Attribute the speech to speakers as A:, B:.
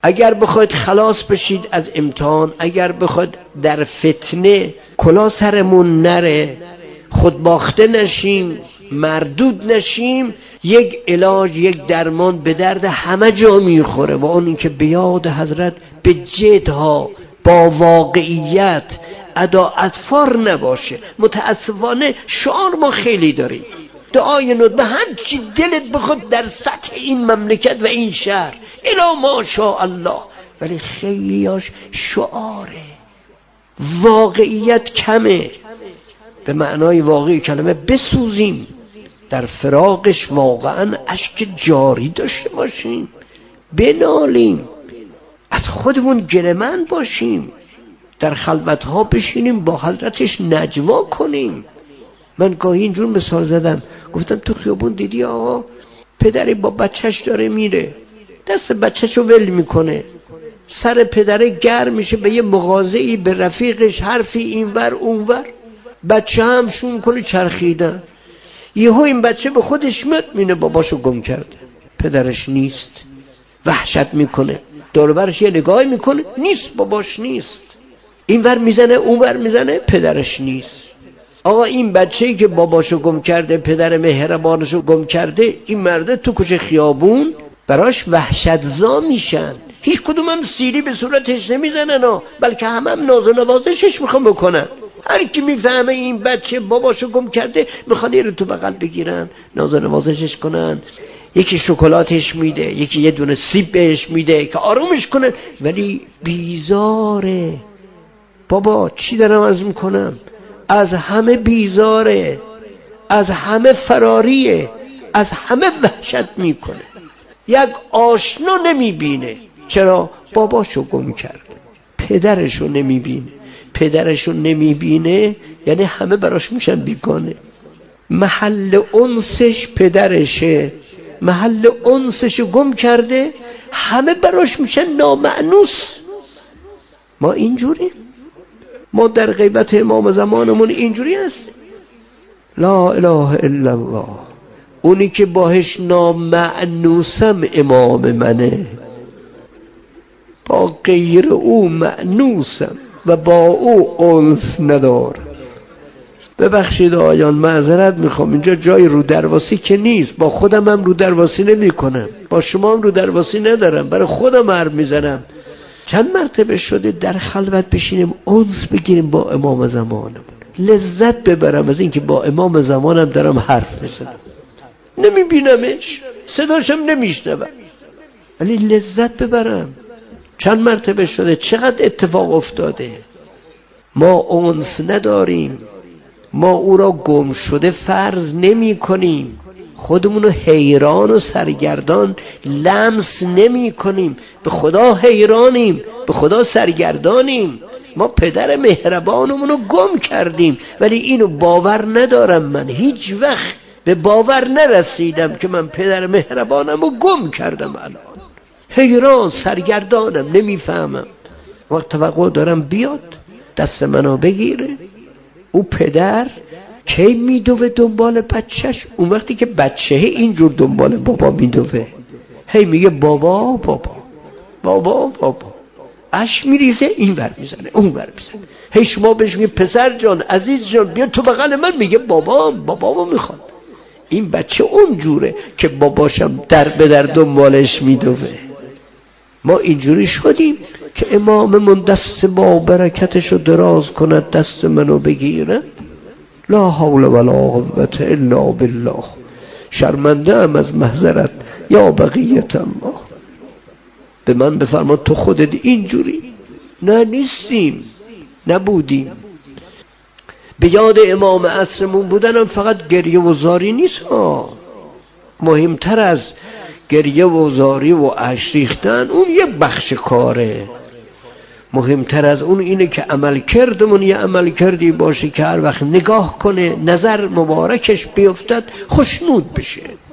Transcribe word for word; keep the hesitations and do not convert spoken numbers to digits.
A: اگر بخواید خلاص بشید از امتحان، اگر بخواید در فتنه کلا سرمون نره، خودباخته نشیم، مردود نشیم، یک علاج، یک درمان به درد همه جا میخوره و اون این که به یاد حضرت به جدها با واقعیت ادا اطفار نباشه. متاسفانه شعار ما خیلی داریم، دعای ندبه هر چی دلت بخواد در سطح این مملکت و این شهر الا ماشاءالله، ولی خیلیاش شعاره، واقعیت کمه. به معنای واقعی کلمه بسوزیم، در فراقش واقعا اشک جاری داشته باشیم، بنالیم، از خودمون گره‌مند باشیم، در خلوتها بشینیم با حضرتش نجوا کنیم. من گاهی اینجور مثال زدم، گفتم تو خیابون دیدی آقا پدری با بچهش داره میره، دست بچهشو ول میکنه، سر پدره گرم میشه به یه مغازه‌ای، به رفیقش حرفی اینور اونور، بچه هم شون کنه چرخیدن، یهو این بچه به خودش مطمئنه باباشو گم کرده، پدرش نیست، وحشت میکنه، دور برش یه نگاهی میکنه، نیست، باباش نیست، اینور میزنه اونور میزنه، پدرش نیست. آقا این بچه‌ای که باباشو گم کرده، پدر مهربانشو گم کرده، این مرده تو کوچه خیابون براش وحشتزا میشن، هیچ کدوم هم سیلی به صورتش نمیزنن ها، بلکه همه هم ناز و نوازشش میخوان بکنن. هر کی میفهمه این بچه باباشو گم کرده میخوان رو تو بغل بگیرن، ناز و نوازشش کنن، یکی شکلاتش میده، یکی یه دونه سیب بهش میده که آرومش کنن، ولی بیزاره. بابا چی دارم از میکنم؟ از همه بیزاره، از همه فراریه، از همه وحشت میکنه، یک آشنا نمیبینه. چرا؟ باباشو گم کرد، پدرشو نمیبینه، پدرشو نمیبینه یعنی همه براش میشن بیگانه. محل انسش پدرشه، محل انسشو گم کرده، همه براش میشن نامأنوس. ما اینجوری، ما در غیبت امام زمانمون اینجوری هست. لا اله الا الله، اونی که باهش نامأنوسم امام منه، با غیر او مأنوسم و با او انس ندار. ببخشید آیان معذرت میخوام، اینجا جای رو درواسی که نیست، با خودم هم رو درواسی نمی کنم، با شما هم رو درواسی ندارم، برای خودم حرف میزنم. چند مرتبه شده در خلوت بشینیم انس بگیریم با امام زمانم، لذت ببرم از اینکه با امام زمانم دارم حرف میزنم، نمیبینمش، صداشم نمیشنوم، ولی لذت ببرم. چند مرتبه شده، چقدر اتفاق افتاده. ما انس نداریم، ما او را گم شده فرض نمی کنیم، خودمونو حیران و سرگردان لمس نمی کنیم، به خدا حیرانیم، به خدا سرگردانیم. ما پدر مهربانمونو گم کردیم، ولی اینو باور ندارم، من هیچ وقت به باور نرسیدم که من پدر مهربانمو گم کردم. الان حیران سرگردانم، نمیفهمم. وقت توقع دارم بیاد دست منو بگیره. او پدر کی میدوه دنبال بچهش؟ اون وقتی که بچه اینجور دنبال بابا میدوه، هی میگه بابا بابا بابا بابا، اش میریزه، این ور میزنه اون ور میزنه، هی شما بهش میگه پسر جان عزیز جان بیا تو بغل من، میگه بابا بابا میخوام. این بچه اونجوره که باباشم در به در دنبالش میدوه. ما اینجوری شدیم که اماممون دست با برکتشو دراز کند، دست منو بگیره، لا حول ولا قوة الا بالله، شرمنده ام از محضرت یا بقیت الله. به من بفرما تو خودت اینجوری؟ نه نیستیم، نبودیم. به یاد امام عصرمون بودنم فقط گریه و زاری نیست ها. مهمتر از گریه و زاری و اشک ریختن اون یه بخش کاره، مهمتر از اون اینه که عمل کردمون یه عمل کردی باشه که هر وقت نگاه کنه نظر مبارکش بیفتد خوشنود بشه.